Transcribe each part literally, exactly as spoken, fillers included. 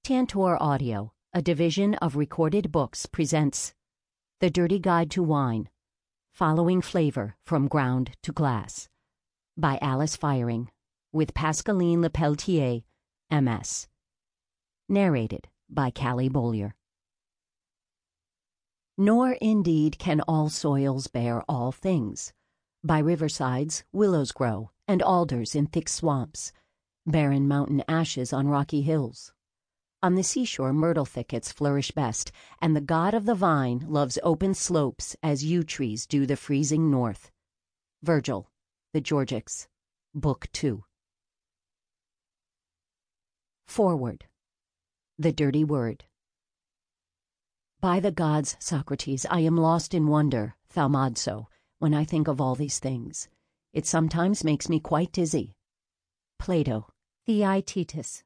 Tantor Audio, a division of Recorded Books, presents The Dirty Guide to Wine, Following Flavor from Ground to Glass, by Alice Firing, with Pascaline Lepelletier, M S Narrated by Callie Bollier. Nor indeed can all soils bear all things. By riversides willows grow, and alders in thick swamps, barren mountain ashes on rocky hills. On the seashore myrtle thickets flourish best, and the god of the vine loves open slopes as yew trees do the freezing north. Virgil, The Georgics, Book two. Forward. The Dirty Word. By the gods, Socrates, I am lost in wonder, thaumadzo, when I think of all these things. It sometimes makes me quite dizzy. Plato, Theaetetus.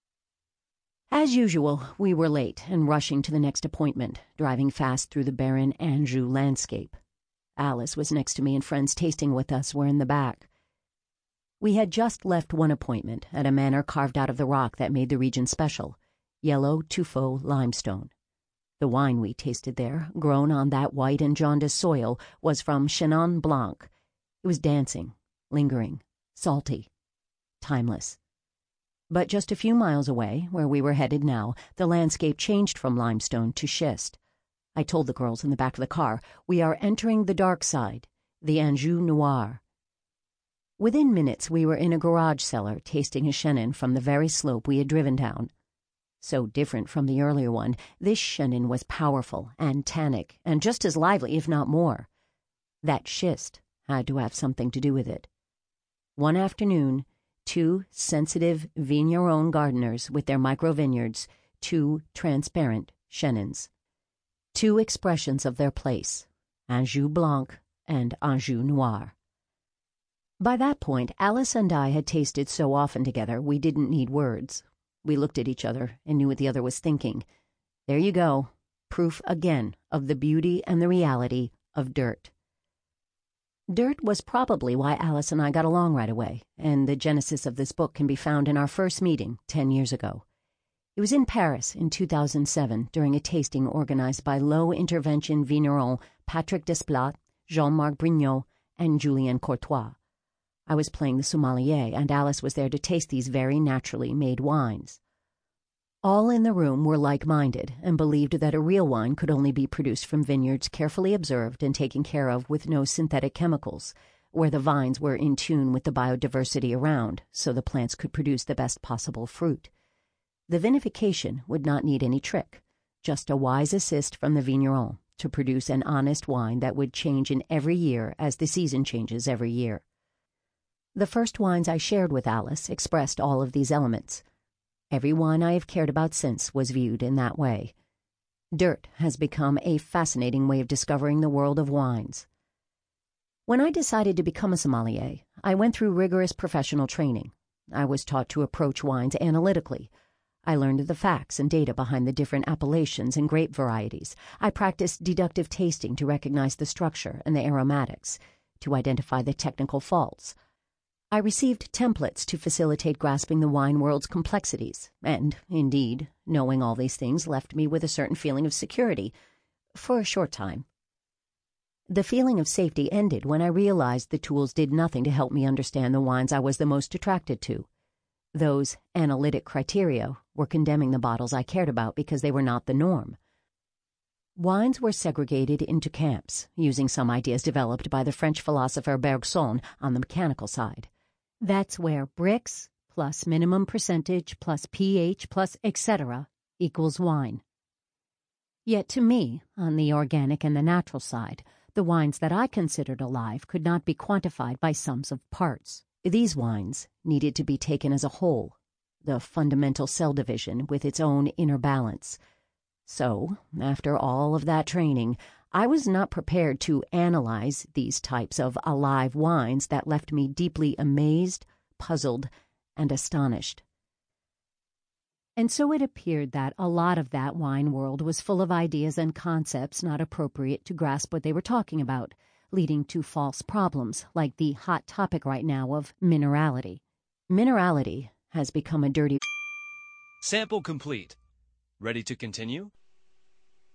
As usual, we were late and rushing to the next appointment, driving fast through the barren Anjou landscape. Alice was next to me and friends tasting with us were in the back. We had just left one appointment at a manor carved out of the rock that made the region special, yellow tuffeau limestone. The wine we tasted there, grown on that white and jaundiced soil, was from Chenin Blanc. It was dancing, lingering, salty, timeless. But just a few miles away, where we were headed now, the landscape changed from limestone to schist. I told the girls in the back of the car, we are entering the dark side, the Anjou Noir. Within minutes we were in a garage cellar tasting a Chenin from the very slope we had driven down. So different from the earlier one, this Chenin was powerful and tannic, and just as lively, if not more. That schist had to have something to do with it. One afternoon, two sensitive vigneron gardeners with their micro-vineyards, two transparent Chenins. Two expressions of their place, Anjou Blanc and Anjou Noir. By that point, Alice and I had tasted so often together we didn't need words. We looked at each other and knew what the other was thinking. There you go, proof again of the beauty and the reality of dirt. Dirt was probably why Alice and I got along right away, and the genesis of this book can be found in our first meeting ten years ago. It was in Paris in two thousand seven during a tasting organized by low-intervention vignerons Patrick Desplat, Jean-Marc Brignot, and Julien Courtois. I was playing the sommelier, and Alice was there to taste these very naturally made wines. All in the room were like-minded and believed that a real wine could only be produced from vineyards carefully observed and taken care of with no synthetic chemicals, where the vines were in tune with the biodiversity around, so the plants could produce the best possible fruit. The vinification would not need any trick, just a wise assist from the vigneron to produce an honest wine that would change in every year as the season changes every year. The first wines I shared with Alice expressed all of these elements. Every wine I have cared about since was viewed in that way. Dirt has become a fascinating way of discovering the world of wines. When I decided to become a sommelier, I went through rigorous professional training. I was taught to approach wines analytically. I learned the facts and data behind the different appellations and grape varieties. I practiced deductive tasting to recognize the structure and the aromatics, to identify the technical faults. I received templates to facilitate grasping the wine world's complexities, and, indeed, knowing all these things left me with a certain feeling of security, for a short time. The feeling of safety ended when I realized the tools did nothing to help me understand the wines I was the most attracted to. Those analytic criteria were condemning the bottles I cared about because they were not the norm. Wines were segregated into camps, using some ideas developed by the French philosopher Bergson on the mechanical side. That's where Brix plus minimum percentage plus pH plus et cetera equals wine. Yet to me, on the organic and the natural side, the wines that I considered alive could not be quantified by sums of parts. These wines needed to be taken as a whole, the fundamental cell division with its own inner balance. So, after all of that training, I was not prepared to analyze these types of alive wines that left me deeply amazed, puzzled, and astonished. And so it appeared that a lot of that wine world was full of ideas and concepts not appropriate to grasp what they were talking about, leading to false problems like the hot topic right now of minerality. Minerality has become a dirty... Sample complete. Ready to continue?